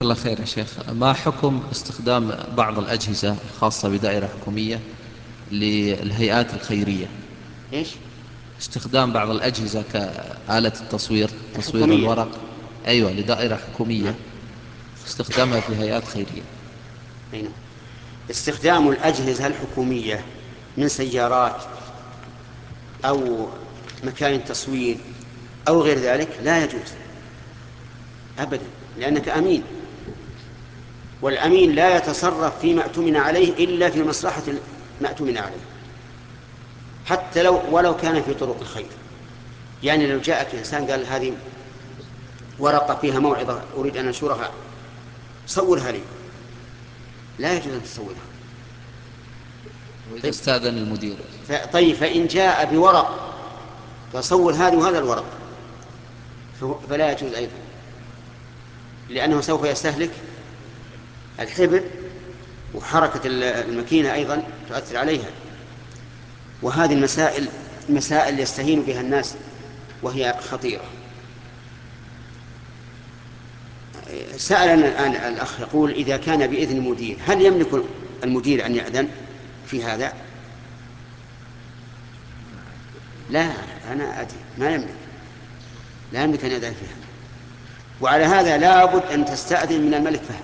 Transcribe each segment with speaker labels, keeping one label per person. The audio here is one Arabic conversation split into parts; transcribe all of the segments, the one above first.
Speaker 1: الله خير يا شيخ. ما حكم استخدام بعض الأجهزة الخاصة بدائرة حكومية للهيئات الخيرية؟
Speaker 2: إيش؟
Speaker 1: استخدام بعض الأجهزة كآلة التصوير، تصوير
Speaker 2: الحكومية.
Speaker 1: الورق. أيوة، لدائرة حكومية،
Speaker 2: نعم.
Speaker 1: استخدامها في هيئات خيرية.
Speaker 2: أي نعم. استخدام الأجهزة الحكومية من سيارات أو مكان تصوير أو غير ذلك لا يجوز أبدا، لأنك أمين، والأمين لا يتصرف فيما اؤتمن عليه إلا في مصلحة ما اؤتمن عليه، حتى ولو كان في طرق الخير. يعني لو جاءك إنسان قال هذه ورقة فيها موعظة أريد أن أنشرها، صورها لي، لا يجوز أن تصورها.
Speaker 1: وإذا
Speaker 2: طيب.
Speaker 1: استأذن المدير؟
Speaker 2: طيب، فإن جاء بورق فصور هذه وهذا الورق فلا يجوز أيضا، لأنه سوف يستهلك الحبر، وحركة الماكينة أيضا تؤثر عليها. وهذه مسائل يستهين بها الناس وهي خطيرة. سألنا الآن الأخ يقول إذا كان بإذن المدير، هل يملك المدير أن يأذن في هذا؟ لا، أنا أدري ما يملك، لا يملك أن يأذن في هذا. وعلى هذا لابد أن تستأذن من الملك فهد.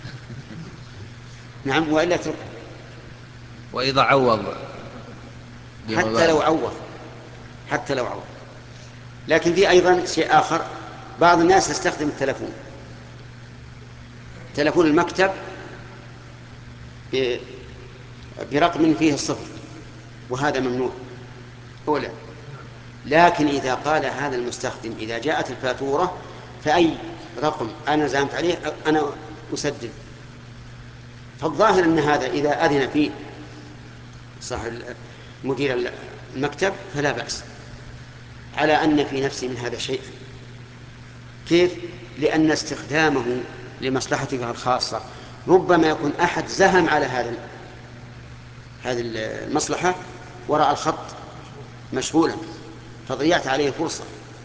Speaker 2: نعم، وإلا تركه.
Speaker 1: وإذا عوض
Speaker 2: حتى لو
Speaker 1: بمبالغ؟
Speaker 2: عوض، حتى لو عوض. لكن في أيضا شيء آخر، بعض الناس يستخدم تلفون المكتب برقم فيه الصفر، وهذا ممنوع أولا. لكن إذا قال هذا المستخدم إذا جاءت الفاتورة فأي رقم أنا زعمت عليه أنا أسدد، فالظاهر أن هذا إذا أذن فيه صح مدير المكتب فلا بأس، على أن في نفسه من هذا شيء. كيف؟ لأن استخدامه لمصلحته الخاصة ربما يكون أحد زهم على هذه المصلحة وراء الخط مشغولا، فضيعت عليه فرصة.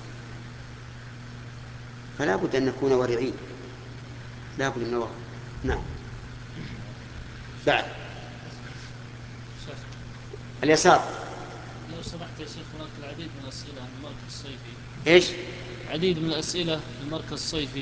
Speaker 2: فلا بد أن نكون ورعين، لا بد من الورع. نعم. بعد
Speaker 3: شيخ،
Speaker 2: اليسار.
Speaker 3: لو سمحت يا شيخ، هناك العديد من الأسئلة عن المركز الصيفي.
Speaker 2: إيش؟
Speaker 3: عديد من الأسئلة في المركز الصيفي.